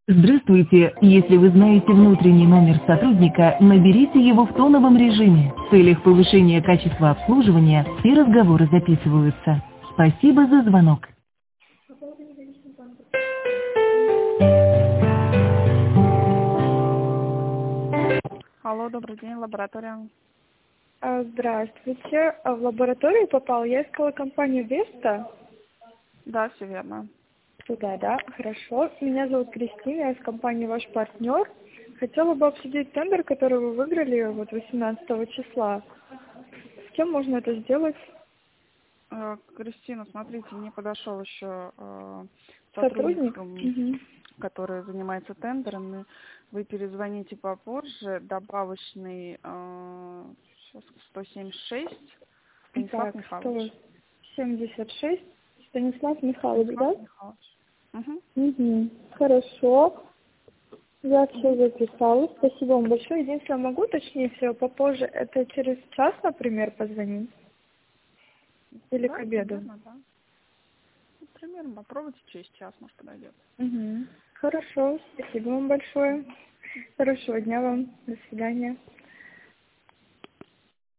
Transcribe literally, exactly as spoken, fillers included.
Здравствуйте! Если вы знаете внутренний номер сотрудника, наберите его в тоновом режиме. В целях повышения качества обслуживания все разговоры записываются. Спасибо за звонок. Алло, добрый день, лаборатория. А, Здравствуйте. А В лабораторию попал. Я искала компанию Веста. Да, все верно. Туда, да? Хорошо. Меня зовут Кристина, я из компании «Ваш партнер». Хотела бы обсудить тендер, который вы выиграли вот восемнадцатого числа. С кем можно это сделать? Э, Кристина, смотрите, не подошел еще э, сотрудник, Сотрудник? м, Угу. который занимается тендерами. Вы перезвоните попозже. Добавочный э, сейчас сто семьдесят шесть Станислав Так, сто Михайлович. семьдесят шесть. Станислав Михайлович, Станислав да? Михайлович. Угу. Угу. Хорошо. Я все Угу. записала. Спасибо вам большое. Единственное, могу уточнить все попозже. Это через час, например, позвонить? Или к Да, все обеду? верно, да. Ну, примерно попробуйте через час, может, подойдет. Угу. Хорошо. Спасибо вам большое. Хорошего дня вам. До свидания.